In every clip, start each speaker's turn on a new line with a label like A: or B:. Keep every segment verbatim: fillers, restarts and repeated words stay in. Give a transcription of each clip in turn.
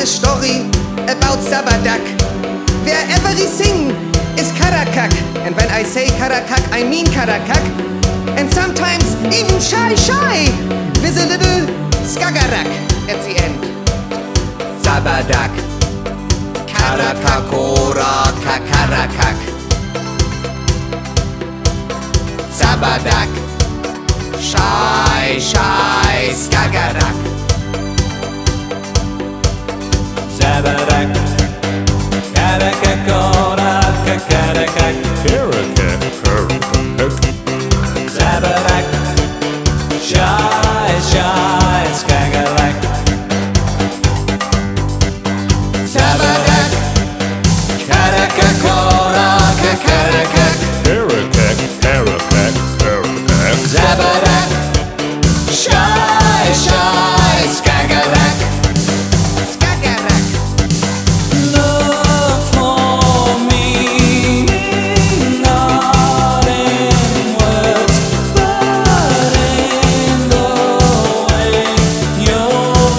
A: a story about Sabadak. Wherever he sing is Karakak. And when I say Karakak, I mean Karakak. And sometimes even Shy Shy with a little Skagarak at the end. Sabadak, Karakakora Kakarakak. Sabadak, Shy Shy Skagarak.
B: Sabadak, Karakakora Kakarakak.
C: Karakak, karakak.
B: Sabadak, Shy Shy Skagarak.
A: Sabadak, Karakakora Kakarakak.
C: Karakak, karakak, karakak.
A: Sabadak, Shy Shy Skagarak. Skagarak.
B: Look for meaning not in words, but in the way you're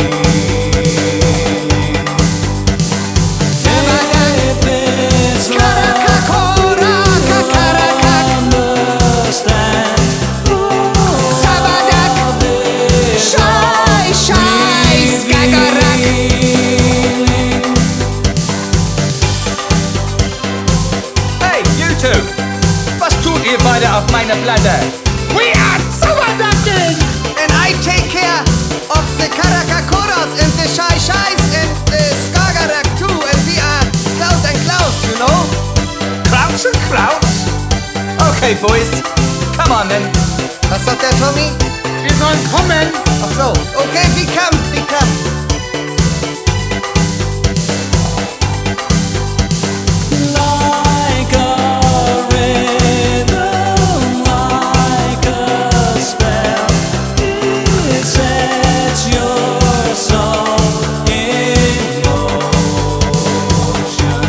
B: feeling.
A: Sabadak,
B: If it's
A: Karakakora Kakarakak.
B: understand,
A: Sabadak, Shy Shy Skagarak.
D: Hey, you two! Was tut ihr beide auf meiner Platte?
A: We are Sabadakin! And I take care of the Karakakoras and the Shy Shys and the Skagarak too. And we are Klaus and Klaus, you know?
D: Klaus and Klaus? Okay, boys. Come on then.
A: Was sagt der Tommy?
D: Wir sollen kommen.
A: Ach so, okay, we come, we come.
B: Like a rhythm, like a spell, it sets your soul in motion.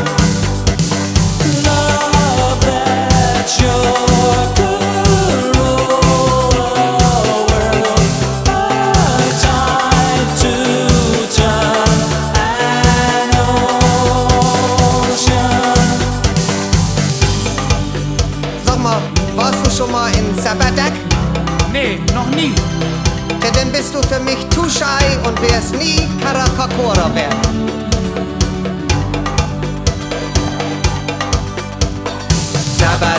B: Love that you're good, roll a world, a tide to turn an ocean.
A: Sag mal, warst du schon mal in Sabadak?
D: Nee, noch nie.
A: Ja, dann bist du für mich too shy und wirst nie Karakakora werden. Sabadak.